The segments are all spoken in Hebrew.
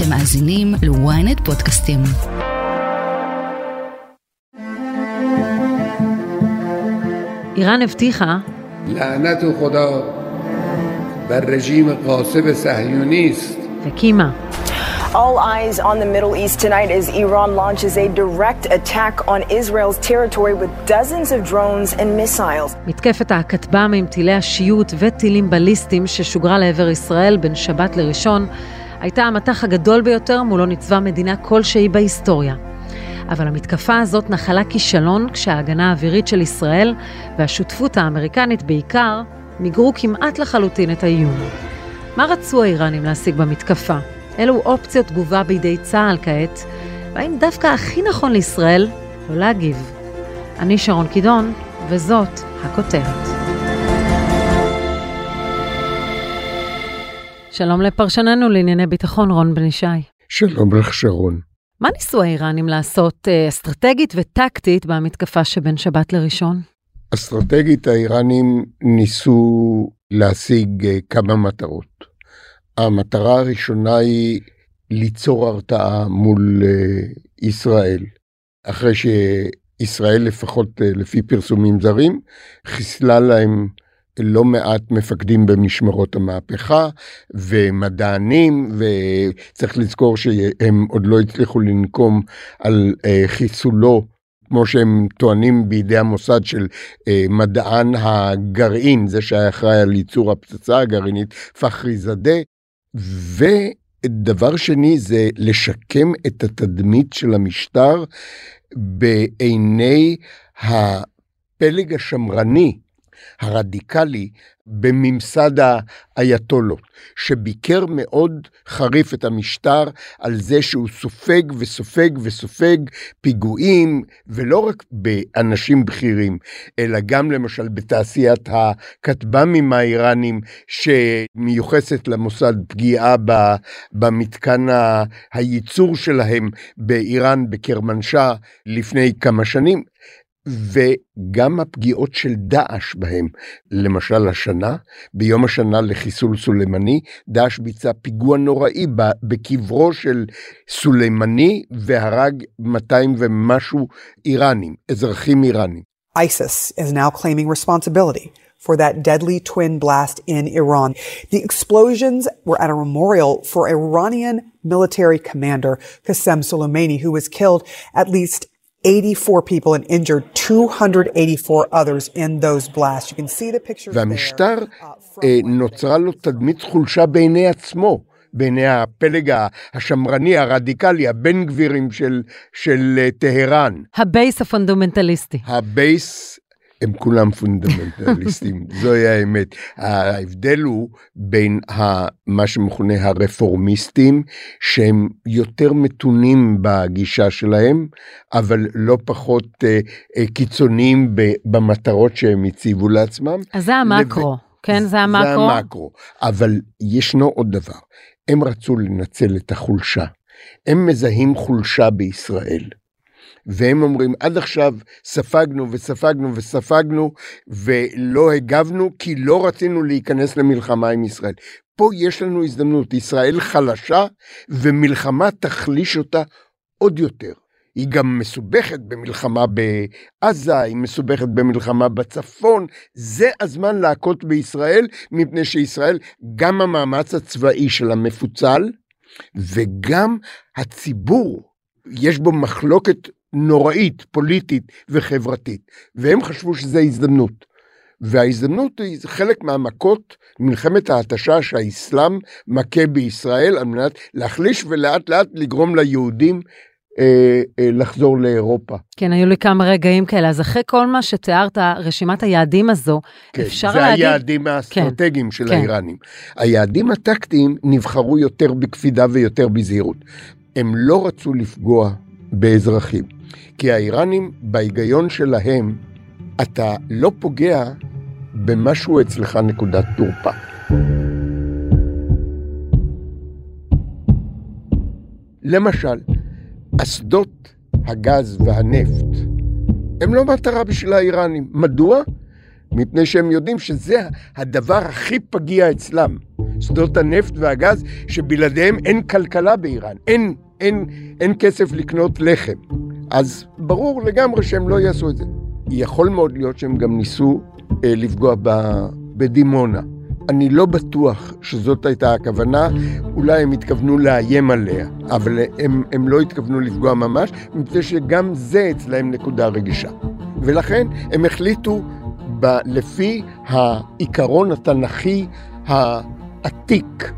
אתם מאזינים ל-ynet פודקאסטים. איראן הבטיחה لعنت خدا بر رژیم غاصب صهیونیست. וקימה. All eyes on the Middle East tonight as Iran launches a direct attack on Israel's territory with dozens of drones and missiles. מתקפת הכטב"ם עם טילי השיוט וטילים בליסטיים ששוגרה לעבר ישראל בין שבת לראשון הייתה המתח הגדול ביותר מולו ניצבה מדינה כלשהי בהיסטוריה. אבל המתקפה הזאת נחלה כישלון כשההגנה האווירית של ישראל והשותפות האמריקנית בעיקר מיגרו כמעט לחלוטין את האיום. מה רצו האיראנים להשיג במתקפה? אילו אופציות תגובה בידי צה"ל כעת? והאם דווקא הכי נכון לישראל לא להגיב? אני שרון קידון, וזאת הכותרת. שלום לפרשננו לענייני ביטחון רון בן ישי. שלום לך שרון. מה ניסו האיראנים לעשות אסטרטגית וטקטית במתקפה שבין שבת לראשון? אסטרטגית האיראנים ניסו להשיג כמה מטרות. המטרה הראשונה היא ליצור הרתעה מול ישראל. אחרי שישראל לפחות לפי פרסומים זרים חיסלה להם לא מעט מפקדים במשמרות המהפכה ומדענים, וצריך לזכור שהם עוד לא הצליחו לנקום על חיסולו כמו שהם טוענים בידי המוסד של מדען הגרעין, זה שהיה אחראי על ייצור הפצצה הגרעינית, פחרי זאדה. ודבר שני זה לשקם את התדמית של המשטר בעיני הפלג השמרני, הרדיקלי, בממסד האייתולות, שביקר מאוד חריף את המשטר על זה שהוא סופג וסופג וסופג פיגועים, ולא רק באנשים בכירים, אלא גם למשל בתעשיית הכטב"מים האיראנים, שמיוחסת למוסד פגיעה במתקן הייצור שלהם באיראן, בקרמנשah, לפני כמה שנים, וגם הפגיעות של דאעש בהם. למשל השנה, ביום השנה לחיסול סולימני, דאעש ביצע פיגוע נוראי בקברו של סולימני, והרג 200 ומשהו איראנים, אזרחים איראנים. ISIS is now claiming responsibility for that deadly twin blast in Iran. The explosions were at a memorial for Iranian military commander Qasem Soleimani, who was killed, at least 84 people and injured 284 others in those blasts. You can see the pictures there. והמשטר נוצרה לו תדמית חולשה בעיני עצמו, בעיני הפלג השמרני, הרדיקלי, הבן גבירים של טהרן. הבייס הפונדמנטליסטי. הבייס, הם כולם פונדמנטליסטים, זוהי האמת. ההבדל הוא בין מה שמכונה הרפורמיסטים, שהם יותר מתונים בגישה שלהם, אבל לא פחות קיצוניים במטרות שהם הציבו לעצמם. אז זה המקרו, כן? זה המקרו? זה המקרו, אבל ישנו עוד דבר. הם רצו לנצל את החולשה. הם מזהים חולשה בישראל. והם אומרים, עד עכשיו ספגנו וספגנו וספגנו, ולא הגבנו, כי לא רצינו להיכנס למלחמה עם ישראל. פה יש לנו הזדמנות, ישראל חלשה, ומלחמה תחליש אותה עוד יותר. היא גם מסובכת במלחמה בעזה, היא מסובכת במלחמה בצפון, זה הזמן להכות בישראל, מפני שישראל, גם המאמץ הצבאי שלה מפוצל, וגם הציבור, יש בו מחלוקת נוראית, פוליטית וחברתית, והם חשבו שזה הזדמנות, וההזדמנות היא חלק מהמכות, מלחמת ההתשה שהאסלאם מכה בישראל, על מנת להחליש ולאט לאט לגרום ליהודים לחזור לאירופה. כן, היו לי כמה רגעים כאלה, אז אחרי כל מה שתיארת, רשימת היעדים הזו, כן, אפשר זה להגיד... זה היעדים האסטרטגיים של כן. האיראנים. היעדים הטקטיים נבחרו יותר בקפידה ויותר בזהירות. הם לא רצו לפגוע באזרחים, כי האיראנים בהיגיון שלהם, אתה לא פוגע במשהו אצלך נקודת תורפה. למשל, אסדות הגז והנפט, הם לא מטרה בשביל האיראנים. מדוע? מפני שהם יודעים שזה הדבר הכי פגיע אצלם. שדות הנפט והגז, שבלעדיהם אין כלכלה באיראן, אין כסף לקנות לחם. אז ברור לגמרי שהם לא יעשו את זה. יכול מאוד להיות שהם גם ניסו לפגוע בדימונה. אני לא בטוח שזאת הייתה הכוונה, אולי הם התכוונו לאיים עליה, אבל הם לא התכוונו לפגוע ממש, מפני שגם זה אצלהם נקודה רגישה. ולכן הם החליטו לפי העיקרון התנ"כי העתיק,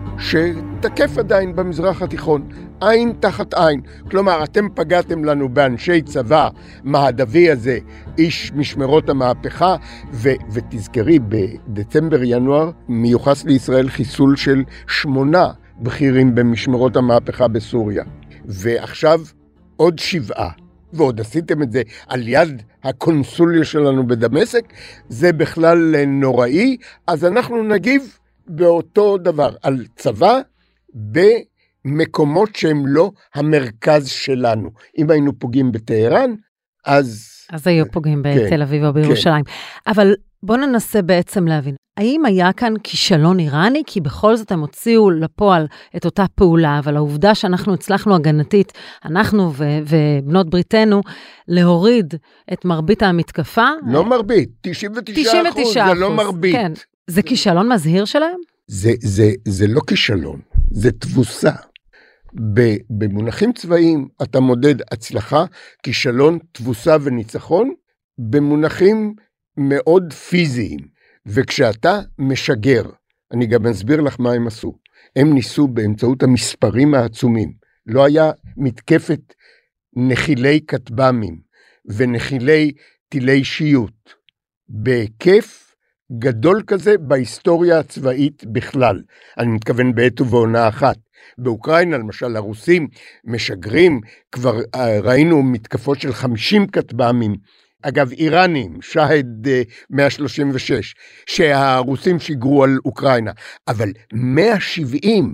שתקף עדיין במזרח התיכון, עין תחת עין. כלומר, אתם פגעתם לנו באנשי צבא, מהדווי הזה, איש משמרות המהפכה, ותזכרי, בדצמבר-ינואר מיוחס לישראל חיסול של 8 בכירים במשמרות המהפכה בסוריה. ועכשיו עוד 7, ועוד עשיתם את זה על יד הקונסוליה שלנו בדמשק, זה בכלל נוראי, אז אנחנו נגיב באותו דבר, על צבא במקומות שהם לא המרכז שלנו. אם היינו פוגעים בטהרן, אז היו פוגעים בתל אביב או בירושלים. אבל בואו ננסה בעצם להבין, האם היה כאן כישלון איראני? כי בכל זאת הם הוציאו לפועל את אותה פעולה, אבל העובדה שאנחנו הצלחנו הגנתית, אנחנו ובנות בריתנו, להוריד את מרבית המתקפה. לא מרבית, 99%, זה לא מרבית. כן. זה כישלון מזהיר שלהם? זה לא כישלון, זה תבוסה. במונחים צבאיים אתה מודד הצלחה, כישלון, תבוסה וניצחון, במונחים מאוד פיזיים. וכשאתה משגר, אני גם אסביר לך מה הם עשו. הם ניסו באמצעות המספרים העצומים. לא היה מתקפת נחילי כטב"מים ונחילי טילי שיוט בהיקף גדול כזה בהיסטוריה הצבאית בכלל. אני מתכוון בעת ובעונה אחת. באוקראינה, למשל, הרוסים משגרים, כבר ראינו מתקפות של 50 כטב"מים, אגב, איראנים, שהד 136, שהרוסים שיגרו על אוקראינה, אבל 170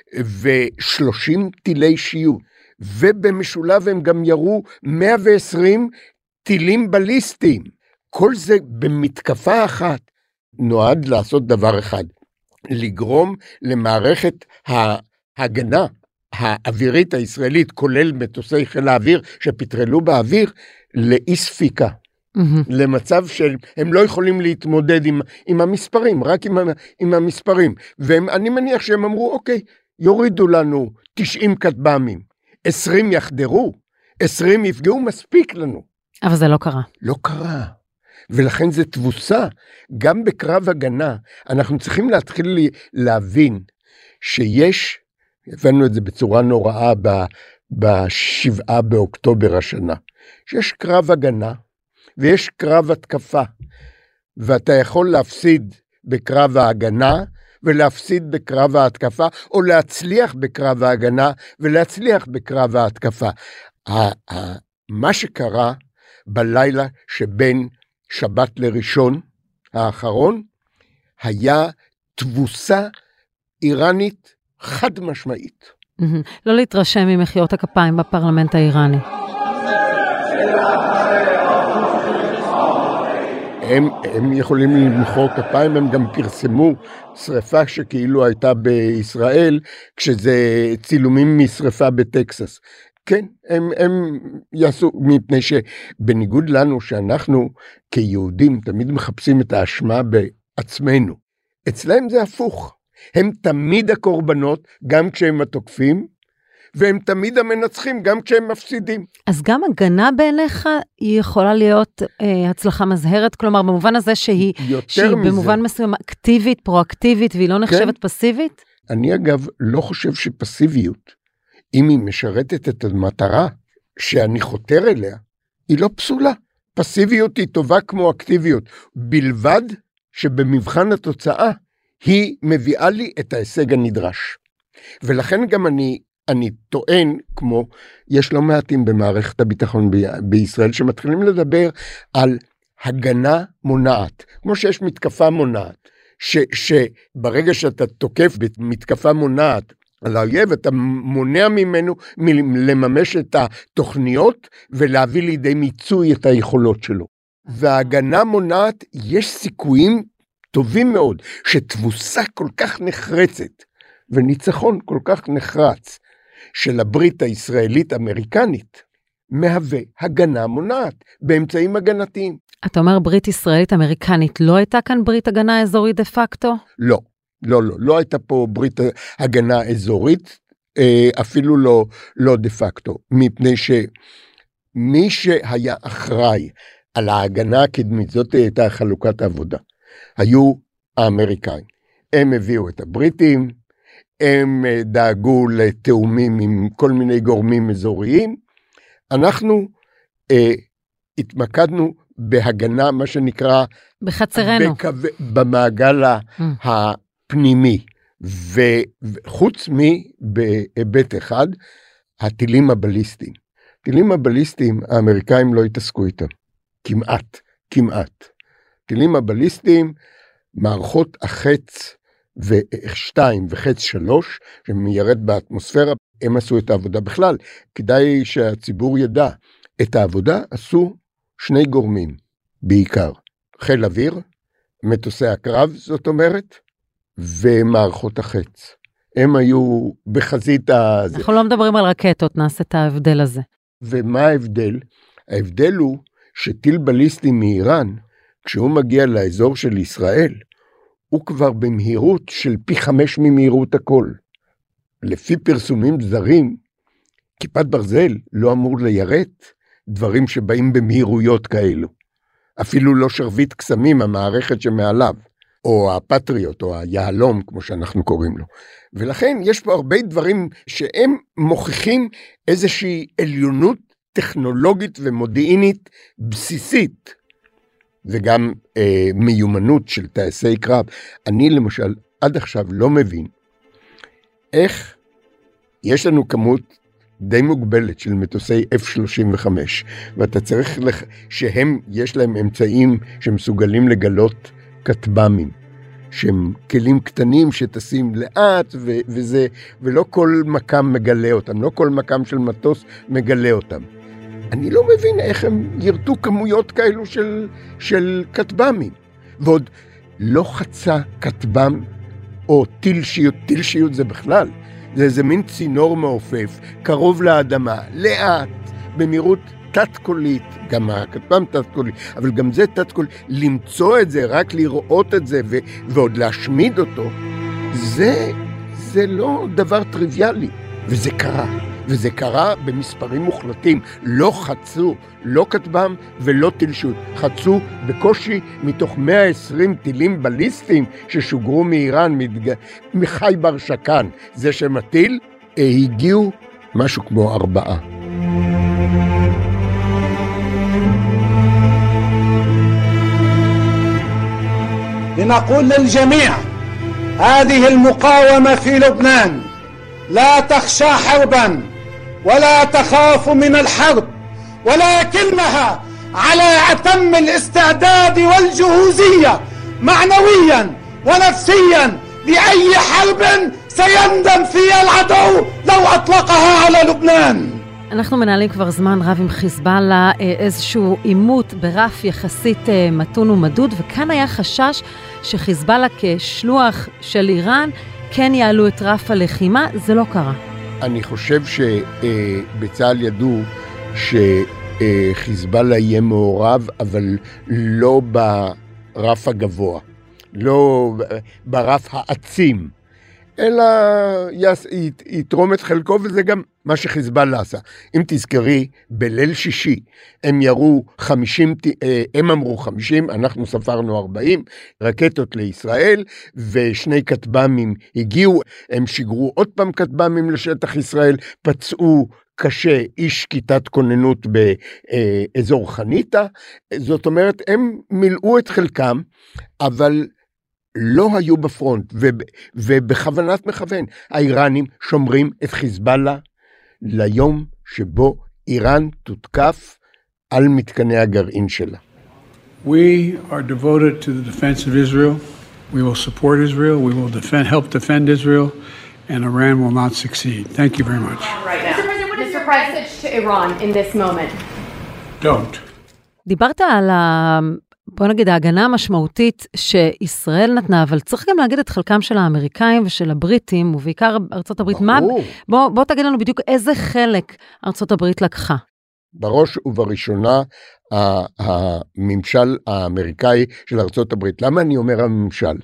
ו30 טילי שיוט, ובמשולב הם גם ירו 120 טילים בליסטיים. כל זה במתקפה אחת נועד לעשות דבר אחד, לגרום למערכת ההגנה האווירית הישראלית, כולל מטוסי חיל האוויר שפטרלו באוויר, לאי ספיקה. למצב שהם לא יכולים להתמודד עם המספרים, רק עם המספרים. ואני מניח שהם אמרו, אוקיי, יורידו לנו 90 כטב"מים, 20 יחדרו, 20 יפגעו, מספיק לנו. אבל זה לא קרה. לא קרה. ולכן זה תבוסה. גם בקרב הגנה, אנחנו צריכים להתחיל להבין שיש, הבנו את זה בצורה נוראה ב7 באוקטובר השנה, שיש קרב הגנה ויש קרב התקפה, ואתה יכול להפסיד בקרב ההגנה ולהפסיד בקרב ההתקפה, או להצליח בקרב ההגנה ולהצליח בקרב ההתקפה. מה שקרה בלילה שבין שבת לראשון האחרון, היה תבוסה איראנית חד משמעית. לא להתרשם ממחיאות הכפיים בפרלמנט האיראני. הם יכולים למחוא כפיים, הם גם פרסמו שריפה שכאילו הייתה בישראל, כשזה צילומים משריפה בטקסס. כן, הם יעשו, מפני שבניגוד לנו שאנחנו כיהודים תמיד מחפשים את האשמה בעצמנו. אצלהם זה הפוך. הם תמיד הקורבנות, גם כשהם התוקפים, והם תמיד המנצחים, גם כשהם מפסידים. אז גם הגנה בעיניך היא יכולה להיות הצלחה מזהרת, כלומר במובן הזה שהיא במובן מסוים אקטיבית, פרואקטיבית, והיא לא נחשבת פסיבית? אני אגב לא חושב שפסיביות, אם היא משרתת את המטרה שאני חותר אליה, היא לא פסולה. פסיביות היא טובה כמו אקטיביות, בלבד שבמבחן התוצאה היא מביאה לי את ההישג הנדרש. ולכן גם אני טוען, כמו יש לא מעטים במערכת הביטחון בישראל, שמתחילים לדבר על הגנה מונעת, כמו שיש מתקפה מונעת, שברגע שאתה תוקף במתקפה מונעת על האויב, אתה מונע ממנו לממש את התוכניות, ולהביא לידי מיצוי את היכולות שלו. וההגנה מונעת, יש סיכויים טובים מאוד, שתבוסה כל כך נחרצת, וניצחון כל כך נחרץ, של הברית הישראלית-אמריקנית, מהווה הגנה מונעת, באמצעים הגנתיים. אתה אומר ברית ישראלית-אמריקנית, לא הייתה כאן ברית הגנה אזורית דה פקטו? לא הייתה פה ברית הגנה אזורית, אפילו לא דה פקטו, מפני שמי שהיה אחראי על ההגנה הקדמית, זאת הייתה חלוקת העבודה, היו האמריקאים. הם הביאו את הבריטים, הם דאגו לתאומים עם כל מיני גורמים אזוריים, אנחנו התמקדנו בהגנה, מה שנקרא, בחצרנו, במעגל הפנימי, וחוץ מבהיבט אחד, הטילים הבליסטיים. טילים הבליסטיים, האמריקאים לא התעסקו איתם, כמעט. טילים הבליסטיים, מערכות החץ ו2 וחץ 3, שמיירד באטמוספירה, הם עשו את העבודה בכלל. כדאי שהציבור ידע, את העבודה עשו שני גורמים, בעיקר. חיל אוויר, מטוסי הקרב, זאת אומרת, ומערכות החץ. הם היו בחזית הזה. אנחנו לא מדברים על רקטות, נעשה את ההבדל הזה. ומה ההבדל? ההבדל הוא שטיל בליסטי מאיראן, כשהוא מגיע לאזור של ישראל, הוא כבר במהירות של פי 5 ממהירות הכל. לפי פרסומים זרים, כיפת ברזל לא אמור ליירט דברים שבאים במהירויות כאלו. אפילו לא שרביט קסמים, המערכת שמעליו, או הפטריוט, או היהלום, כמו שאנחנו קוראים לו. ולכן יש פה הרבה דברים שהם מוכיחים איזושהי עליונות טכנולוגית ומודיעינית בסיסית, וגם מיומנות של טייסי קרב. אני למשל עד עכשיו לא מבין איך יש לנו כמות די מוגבלת של מטוסי F-35, ואתה צריך שהם, יש להם אמצעים שמסוגלים לגלות כטב"מים, שהם כלים קטנים שטסים לאט וזה, ולא כל מקם מגלה אותם, לא כל מקם של מטוס מגלה אותם. אני לא מבין איך הם ירתו כמויות כאלו של כטב"מים, ועוד לא חצה כטב"ם או טיל שיוט זה בכלל, זה איזה מין צינור מעופף, קרוב לאדמה, לאט, במהירות תת-קולית, גם הכטב"ם תת-קולי, אבל גם זה תת-קולי, למצוא את זה, רק לראות את זה ועוד להשמיד אותו, זה לא דבר טריוויאלי, וזה קרה במספרים מוחלטים, לא חצו, לא כטב"ם ולא טיל שיוט, חצו בקושי מתוך 120 טילים בליסטיים ששוגרו מאיראן, מחייבר שקן, זה שמטיל, הגיעו משהו כמו 4. لنقول للجميع هذه المقاومة في لبنان لا تخشى حربا ولا تخاف من الحرب ولكنها على أتم الاستعداد والجهوزية معنويا ونفسيا لأي حرب سيندم فيها العدو لو أطلقها على لبنان. אנחנו מנהלים כבר זמן רב עם חיזבאללה, איזשהו עימות ברף יחסית מתון ומדוד, וכאן היה חשש שחיזבאללה כשלוח של איראן כן יעלו את רף הלחימה, זה לא קרה. אני חושב שבצה"ל ידעו שחיזבאללה יהיה מעורב, אבל לא ברף הגבוה, לא ברף העצים, אלא יתרום את חלקו, וזה גם מה שחיזבאללה עשה. אם תזכרי, בליל שישי הם ירו 50, הם אמרו 50, אנחנו ספרנו 40 רקטות לישראל, ושני כטב"מים הגיעו, הם שיגרו עוד פעם כטב"מים לשטח ישראל, פצעו קשה איש כיתת כוננות באזור חניתה, זאת אומרת, הם מילאו את חלקם, אבל לא היו בפרונט, ובכוונת מכוון, האיראנים שומרים את חיזבאללה ליום שבו איראן תותקף על מתקני הגרעין שלה. We are devoted to the defense of Israel. We will support Israel. We will help defend Israel, and Iran will not succeed. Thank you very much. Right now. Mr. President, what is your message to Iran in this moment? Don't. דיברת על בוא נגיד, ההגנה המשמעותית שישראל נתנה, אבל צריך גם להגיד את חלקם של האמריקאים ושל הבריטים, ובעיקר ארצות הברית. בוא תגיד לנו בדיוק איזה חלק ארצות הברית לקחה. בראש ובראשונה, הממשל האמריקאי של ארצות הברית. למה אני אומר הממשל?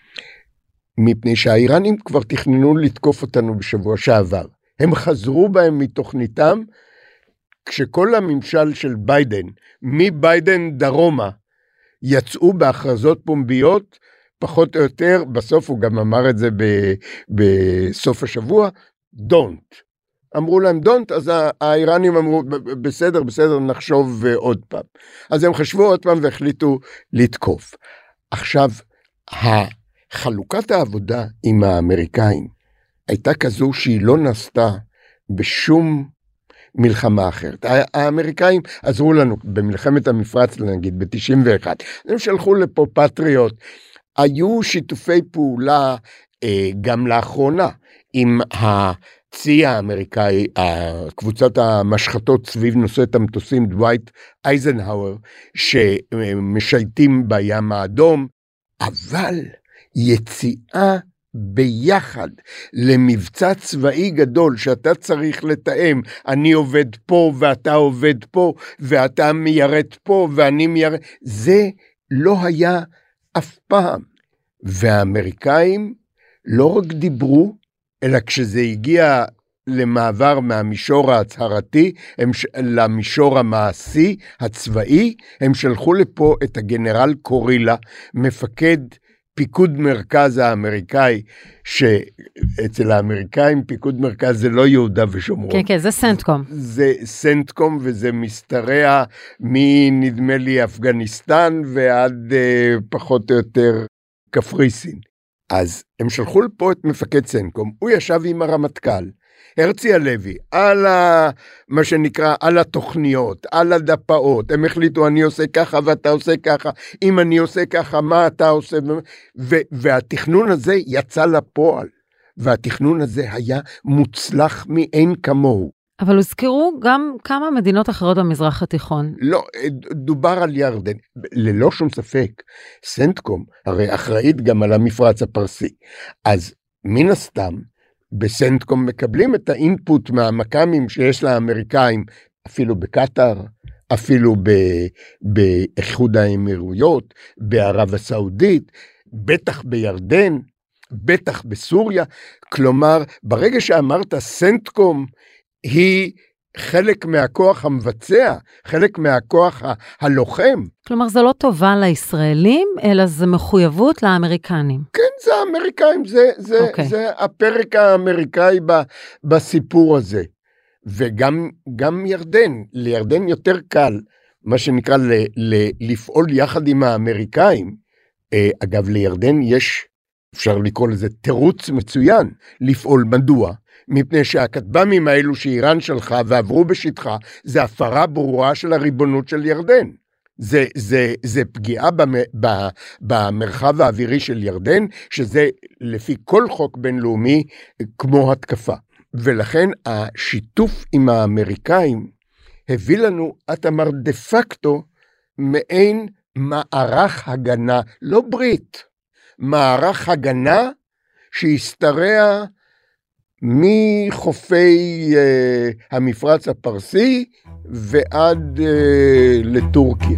מפני שהאיראנים כבר תכננו לתקוף אותנו בשבוע שעבר. הם חזרו בהם מתוכניתם, כשכל הממשל של ביידן, מביידן דרומה, יצאו בהכרזות פומביות, פחות או יותר, בסוף הוא גם אמר את זה בסוף השבוע, don't. אמרו להם don't, אז האיראנים אמרו, בסדר, נחשוב עוד פעם. אז הם חשבו עוד פעם והחליטו לתקוף. עכשיו, חלוקת העבודה עם האמריקאים הייתה כזו שהיא לא נעשתה בשום מלחמה אחרת. האמריקאים עזרו לנו במלחמת המפרץ, נגיד, ב-91. הם שלחו לפה פטריוט. היו שיתופי פעולה גם לאחרונה עם הצי האמריקאי, קבוצת המשחטות סביב נושאת המטוסים דווייט אייזנהאואר, שמשייטים בים האדום, אבל יציאה ביחד למבצע צבאי גדול שאתה צריך לתאם, אני עובד פה ואתה עובד פה ואתה מיירט פה ואני מיירט, זה לא היה אף פעם. והאמריקאים לא רק דיברו, אלא כשזה הגיע למעבר מהמישור ההצהרתי למישור המעשי הצבאי, הם שלחו לפה את הגנרל קורילה, מפקד פיקוד מרכז האמריקאי, שאצל האמריקאים פיקוד מרכז זה לא יהודה ושומרון. כן, זה סנטקום. זה סנטקום וזה משתרע מנדמה לי אפגניסטן ועד פחות או יותר קפריסין. אז הם שלחו לפה את מפקד סנטקום, הוא ישב עם הרמטכ"ל, הרצי הלוי, על מה שנקרא, על התוכניות, על הדפאות, הם החליטו אני עושה ככה ואתה עושה ככה, אם אני עושה ככה, מה אתה עושה, והתכנון הזה יצא לפועל, והתכנון הזה היה מוצלח מאין כמוהו. אבל הוזכרו גם כמה מדינות אחרות במזרח התיכון. לא, דובר על ירדן, ללא שום ספק, סנטקום הרי אחראית גם על המפרץ הפרסי, אז מן הסתם, בסנטקום מקבלים את האינפוט מהמקמים שיש לאמריקאים, אפילו בקטר, אפילו באיחוד האמירויות, בערב הסעודית, בטח בירדן, בטח בסוריה. כלומר, ברגע שאמרת סנטקום היא חלק מהכוח המבצע, חלק מהכוח הלוחם. כלומר, זה לא טובה לישראלים, אלא זה מחויבות לאמריקנים. כן, זה האמריקאים, זה הפרק האמריקאי בסיפור הזה. וגם ירדן, לירדן יותר קל, מה שנקרא לפעול יחד עם האמריקאים. אגב, לירדן יש, אפשר לקרוא לזה תירוץ מצוין, לפעול. מדוע? מפני שהכטב"מים האלו שאיראן שלחה ועברו בשטחה, זה הפרה ברורה של הריבונות של ירדן. זה פגיעה במרחב האווירי של ירדן, שזה לפי כל חוק בינלאומי כמו התקפה. ולכן השיתוף עם האמריקאים הביא לנו, את אמר דה פקטו, מעין מערך הגנה, לא ברית, מערך הגנה שהשתרע מחופי המפרץ הפרסי ועד לטורקיה.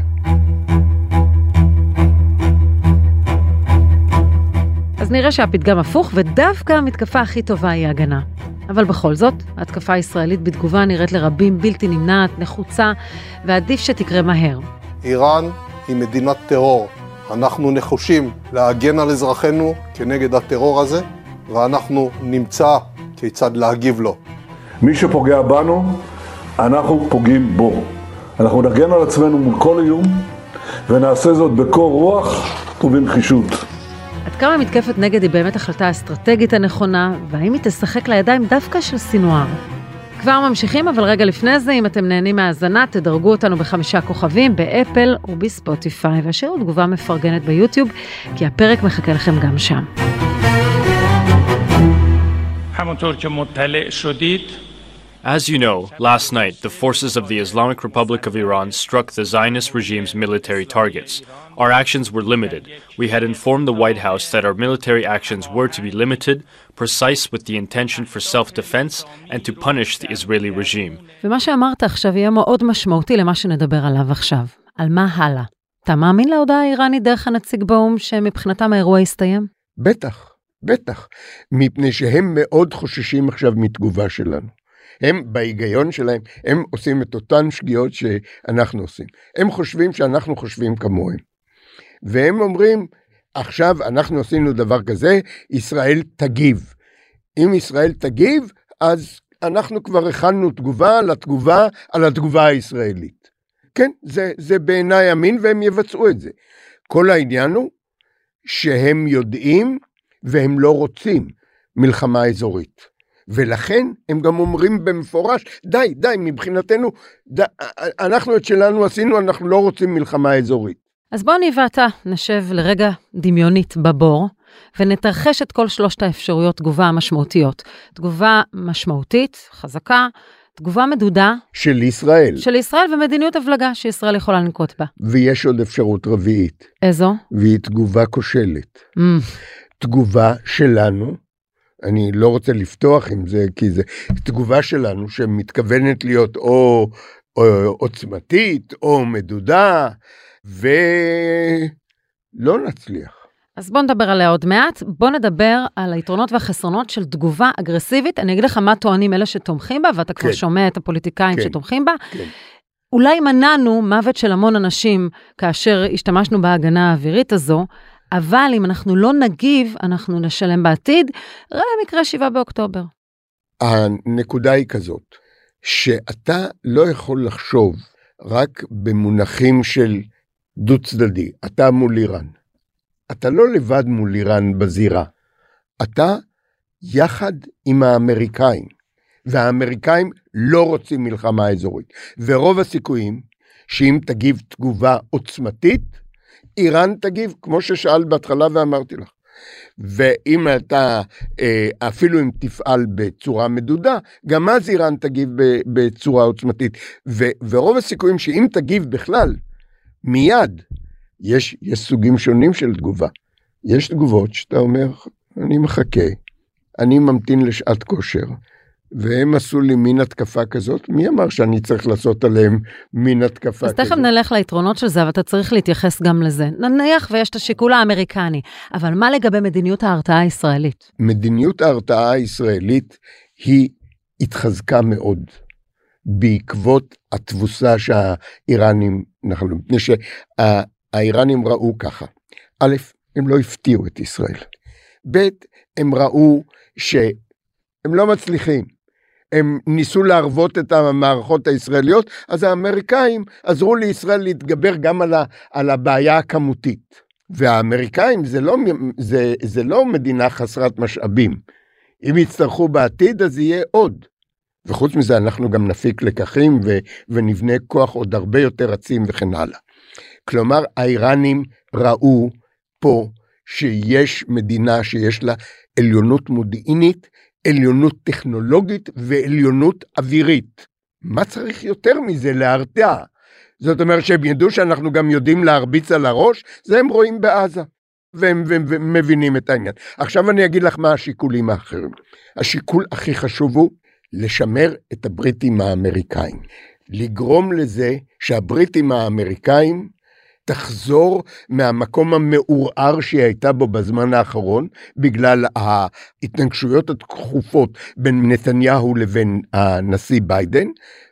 אז נראה שהפתגם הפוך, ודווקא המתקפה הכי טובה היא הגנה. אבל בכל זאת, ההתקפה הישראלית בתגובה נראית לרבים בלתי נמנעת, נחוצה, ועדיף שתקרה מהר. איראן היא מדינת טרור. אנחנו נחושים להגן על אזרחינו כנגד הטרור הזה, ואנחנו נמצא כיצד להגיב לו. מי שפוגע בנו, אנחנו פוגעים בו. אנחנו נגן על עצמנו מול כל איום, ונעשה זאת בקור רוח ובנחישות. עד כמה מתקפת נגד היא באמת החלטה אסטרטגית הנכונה, והאם היא תשחק לידיים דווקא של סינואר? כבר ממשיכים, אבל רגע לפני זה, אם אתם נהנים מהאזנה, תדרגו אותנו ב5 כוכבים, באפל ובספוטיפיי, והשאירו תגובה מפרגנת ביוטיוב, כי הפרק מחכה לכם גם שם. همونطور که مطلع شدید As you know, last night, the forces of the Islamic Republic of Iran struck the Zionist regime's military targets. Our actions were limited. We had informed the White House that our military actions were to be limited, precise with the intention for self-defense and to punish the Israeli regime. ומה שאמרת עכשיו יהיה מאוד משמעותי למה שנדבר עליו עכשיו. על מה הלאה? אתה מאמין להודעה האיראנית דרך הנציג באום שמבחינתם האירוע יסתיים? בטח, בטח. מפני שהם מאוד חוששים עכשיו מתגובה שלנו. הם, בהיגיון שלהם, הם עושים את אותן שגיאות שאנחנו עושים. הם חושבים שאנחנו חושבים כמוהם. והם אומרים, עכשיו אנחנו עשינו דבר כזה, ישראל תגיב. אם ישראל תגיב, אז אנחנו כבר הכנו תגובה על התגובה הישראלית. כן, זה בעיניי אמין והם יבצעו את זה. כל העניין הוא שהם יודעים והם לא רוצים מלחמה אזורית. ולכן הם גם אומרים במפורש, די, מבחינתנו, אנחנו את שלנו עשינו, אנחנו לא רוצים מלחמה אזורית. אז בוא אני ואתה נשב לרגע דמיונית בבור, ונתרחש את כל שלושת האפשרויות תגובה המשמעותיות. תגובה משמעותית, חזקה, תגובה מדודה. של ישראל. של ישראל ומדיניות הבלגה שישראל יכולה לנקוט בה. ויש עוד אפשרות רביעית. איזו? והיא תגובה כושלת. תגובה שלנו, אני לא רוצה לפתוח עם זה, כי זה תגובה שלנו שמתכוונת להיות או עוצמתית, או מדודה, ולא נצליח. אז בוא נדבר עליה עוד מעט, בוא נדבר על היתרונות והחסרונות של תגובה אגרסיבית, אני אגיד לך מה טוענים אלה שתומכים בה, ואתה כבר שומע את הפוליטיקאים שתומכים בה, אולי מנענו מוות של המון אנשים, כאשר השתמשנו בהגנה האווירית הזו, אבל אם אנחנו לא נגיב, אנחנו נשלם בעתיד, ראה מקרה 7 באוקטובר. הנקודה היא כזאת, שאתה לא יכול לחשוב רק במונחים של דו צדדי, אתה מול איראן. אתה לא לבד מול איראן בזירה, אתה יחד עם האמריקאים, והאמריקאים לא רוצים מלחמה אזורית, ורוב הסיכויים שאם תגיב תגובה עוצמתית, איראן תגיב, כמו ששאל בהתחלה ואמרתי לך. ואם אתה, אפילו אם תפעל בצורה מדודה, גם אז איראן תגיב בצורה עוצמתית. ורוב הסיכויים שאם תגיב בכלל, מיד, יש סוגים שונים של תגובה. יש תגובות שאתה אומר, אני מחכה, אני ממתין לשעת כושר, והם עשו לי מין התקפה כזאת, מי אמר שאני צריך לעשות עליהם מין התקפה כזאת? אז תכף נלך ליתרונות של זה, אבל אתה צריך להתייחס גם לזה. נניח ויש את השיקול האמריקני, אבל מה לגבי מדיניות ההרתעה הישראלית? מדיניות ההרתעה הישראלית היא התחזקה מאוד, בעקבות התבוסה שהאיראנים נחלו, מפני שהאיראנים ראו ככה, א', הם לא הפתיעו את ישראל, ב', הם ראו שהם לא מצליחים, הם ניסו להרוות את המערכות הישראליות, אז האמריקאים עזרו לישראל להתגבר גם על הבעיה הכמותית. והאמריקאים זה לא מדינה חסרת משאבים. אם יצטרכו בעתיד, אז יהיה עוד. וחוץ מזה, אנחנו גם נפיק לקחים ונבנה כוח עוד הרבה יותר רצים וכן הלאה. כלומר, האיראנים ראו פה שיש מדינה שיש לה עליונות מודיעינית, עליונות טכנולוגית ועליונות אווירית. מה צריך יותר מזה להרתיע? זאת אומרת שהם ידעו שאנחנו גם יודעים להרביץ על הראש, זה הם רואים בעזה, והם מבינים את העניין. עכשיו אני אגיד לך מה השיקולים האחרים. השיקול הכי חשוב הוא לשמר את הבריטים האמריקאים. לגרום לזה שהבריטים האמריקאים תחזור מהמקום המעורער שהיא הייתה בו בזמן האחרון, בגלל ההתנגשויות התכופות בין נתניהו לבין הנשיא ביידן,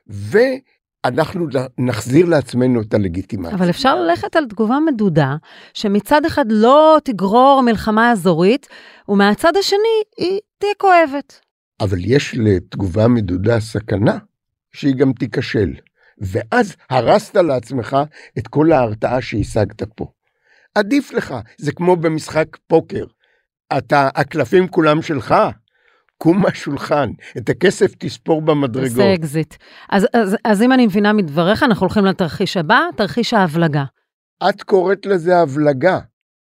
ואנחנו נחזיר לעצמנו את הלגיטימציה. אבל אפשר ללכת על תגובה מדודה, שמצד אחד לא תגרור מלחמה אזורית, ומהצד השני היא תהיה כואבת. אבל יש לתגובה מדודה סכנה, שהיא גם תיכשל. ואז הרסת לעצמך את כל ההרתעה שהשגת פה. עדיף לך, זה כמו במשחק פוקר. הקלפים כולם שלך, קום מהשולחן, את הכסף תספור במדרגות. זה אקזיט. אז אם אני מבינה מדבריך, אנחנו הולכים לתרחיש הבא, תרחיש ההבלגה. את קוראת לזה הבלגה.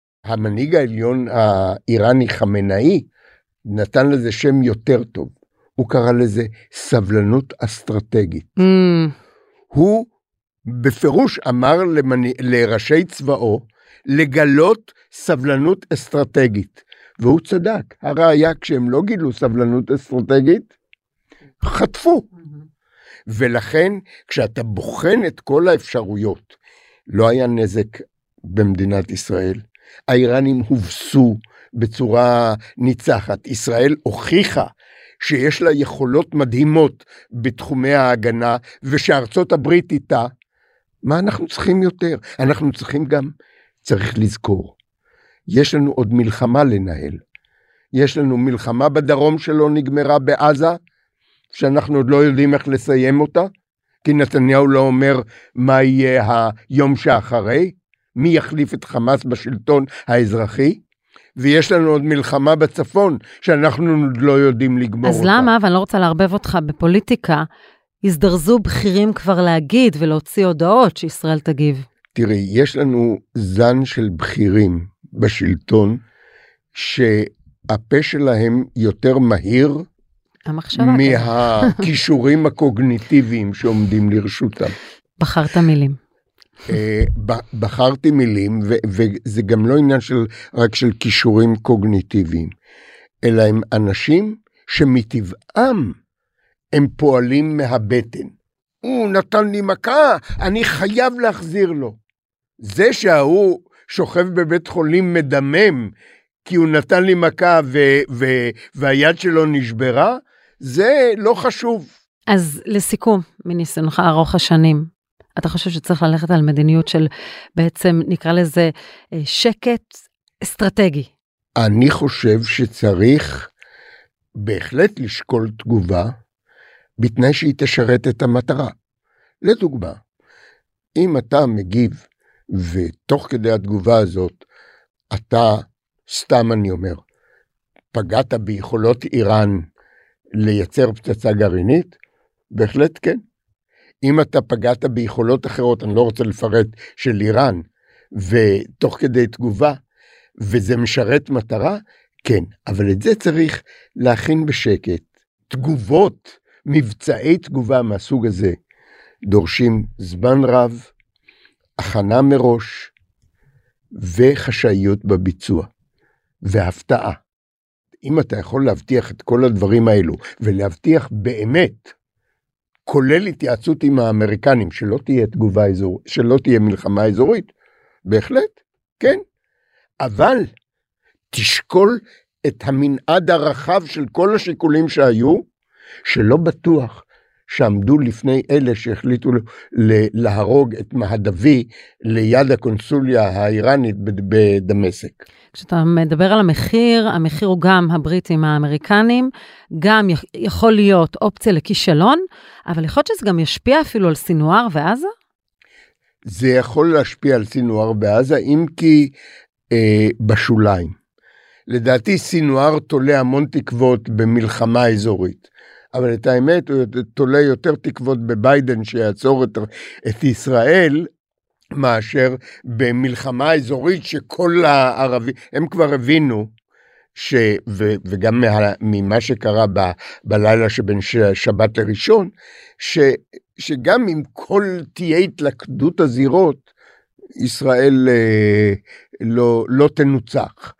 המנהיג העליון האיראני חמינאי, נתן לזה שם יותר טוב. הוא קרא לזה סבלנות אסטרטגית. הוא בפירוש אמר לראשי צבאו לגלות סבלנות אסטרטגית, והוא צדק. הראיה, כשהם לא גילו סבלנות אסטרטגית, חטפו. ולכן, כשאתה בוחן את כל האפשרויות, לא היה נזק במדינת ישראל. האיראנים הובסו בצורה ניצחת. ישראל הוכיחה שיש לה יכולות מדהימות בתחומי ההגנה, ושארצות הברית איתה. מה אנחנו צריכים יותר? אנחנו צריכים גם, צריך לזכור, יש לנו עוד מלחמה לנהל. יש לנו מלחמה בדרום שלא נגמרה בעזה, שאנחנו עוד לא יודעים איך לסיים אותה, כי נתניהו לא אומר מה יהיה היום שאחרי, מי יחליף את חמאס בשלטון האזרחי, ויש לנו עוד מלחמה בצפון, שאנחנו עוד לא יודעים לגמור אותה. אז למה, ואני לא רוצה להרבב אותך בפוליטיקה, הזדרזו בכירים כבר להגיד ולהוציא הודעות שישראל תגיב? תראי, יש לנו זן של בכירים בשלטון, שהפה שלהם יותר מהיר, מהכישורים הקוגניטיביים שעומדים לרשותם. בחרת מילים. בחרתי מילים, וזה גם לא עניין רק של כישורים קוגניטיביים, אלא הם אנשים שמטבעם הם פועלים מהבטן. הוא נתן לי מכה, אני חייב להחזיר לו. זה שההוא שוכב בבית חולים מדמם, כי הוא נתן לי מכה והיד שלו נשברה, זה לא חשוב. אז לסיכום, מניסיונך ארוך השנים, אתה חושב שצריך ללכת על מדיניות של בעצם נקרא לזה שקט אסטרטגי? אני חושב שצריך בהחלט לשקול תגובה, בתנאי שהיא תשרת את המטרה. לדוגמה, אם אתה מגיב, ותוך כדי התגובה הזאת, אתה, סתם אני אומר, פגעת ביכולות איראן לייצר פצצה גרעינית, בהחלט כן. אם אתה פגעת ביכולות אחרות, אני לא רוצה לפרט, של איראן, ותוך כדי תגובה, וזה משרת מטרה, כן. אבל את זה צריך להכין בשקט. תגובות, מבצעי תגובה מהסוג הזה, דורשים זמן רב, הכנה מראש, וחשאיות בביצוע, והפתעה. אם אתה יכול להבטיח את כל הדברים האלו, ולהבטיח באמת, כולל התייעצות עם האמריקנים, שלא תהיה תגובה אזורית, שלא תהיה מלחמה אזורית, בהחלט, כן. אבל תשקול את המנעד הרחב של כל השיקולים שהיו, שלא בטוח שעמדו לפני אלה שהחליטו להרוג את מהדווי ליד הקונסוליה האיראנית בדמשק. כשאתה מדבר על המחיר, המחיר הוא גם הבריטים האמריקנים, גם יכול להיות אופציה לכישלון, אבל יכול להיות שזה גם ישפיע אפילו על סינואר ועזה? זה יכול להשפיע על סינואר בעזה, אם כי בשוליים. לדעתי סינואר תולה המון תקוות במלחמה אזורית. אבל את האמת, הוא תולה יותר תקוות בביידן שיעצור את ישראל, מאשר במלחמה אזורית שכל הערבים, הם כבר הבינו, וגם ממה שקרה בלילה שבין שבת לראשון, שגם אם כל תהיה התלכדות הזירות, ישראל לא תנוצח.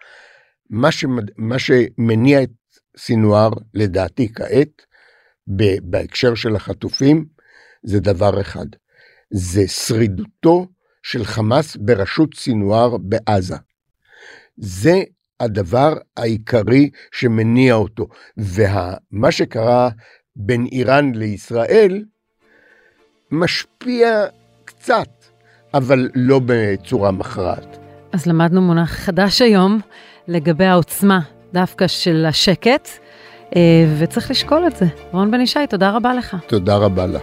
מה שמניע את סינואר, לדעתי כעת, בהקשר של החטופים, זה דבר אחד. זה שרידותו של חמאס בראשות סינואר בעזה. זה הדבר העיקרי שמניע אותו. ומה שקרה בין איראן לישראל, משפיע קצת, אבל לא בצורה מכרעת. אז למדנו מונח חדש היום, לגבי העוצמה דווקא של השקט, וצריך לשקול את זה. רון בן ישי, תודה רבה לך. תודה רבה לך.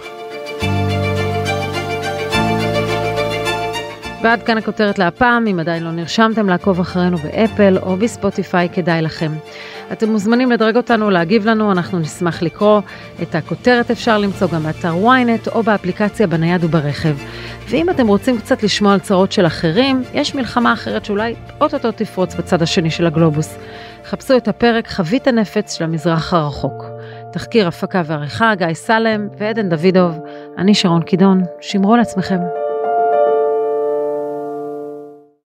ועד כאן הכותרת להפעם. אם עדיין לא נרשמתם לעקוב אחרינו באפל או בספוטיפיי, כדאי לכם. אתם מוזמנים לדרג אותנו, להגיב לנו, אנחנו נשמח לקרוא. את הכותרת אפשר למצוא גם באתר ynet או באפליקציה בנייד וברכב. ואם אתם רוצים קצת לשמוע על צרות של אחרים, יש מלחמה אחרת שאולי אוטוטו תפרוץ בצד השני של הגלובוס. חפשו את הפרק חבית הנפץ של המזרח הרחוק. תחקיר הפקה ועריכה, גיא סלם ועדן דוידוב. אני שרון קידון, שמרו לעצמכם.